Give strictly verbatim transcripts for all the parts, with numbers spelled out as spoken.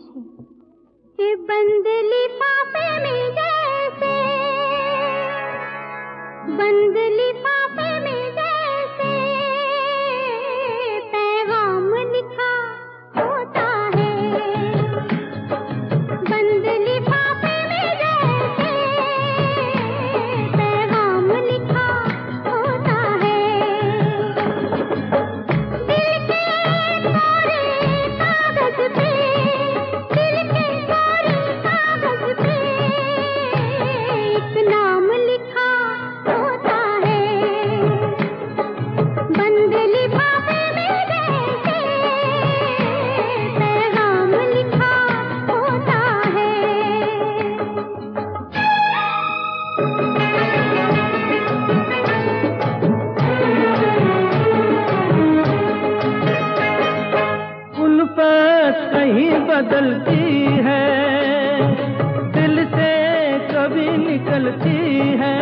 मुझे कि बंद लिफाफे में जैसे, बंद लिफाफे में जैसे पैगाम लिखा होता है, बंद लिफाफे में जैसे पैगाम लिखा होता है। दिल के कोरे कागज पे, दिल के कोरे कागज पे एक नाम लिखा होता है, बंद लिफाफे में जैसे पैगाम लिखा होता है। उल्फत कहीं बदलती है, दिल से कभी निकलती है।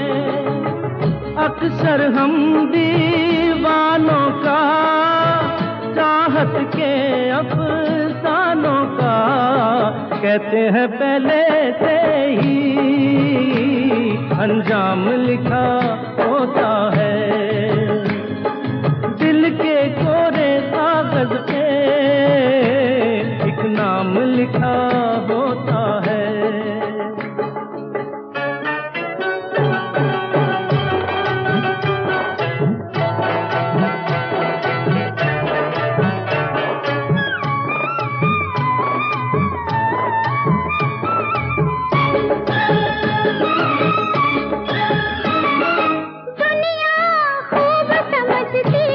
अक्सर हम दीवानों का, चाहत के अफसानों का कहते हैं पहले से ही अंजाम लिखा होता है। दिल के कोरे कागज पे एक नाम लिखा होता है। दुनिया खूब समझती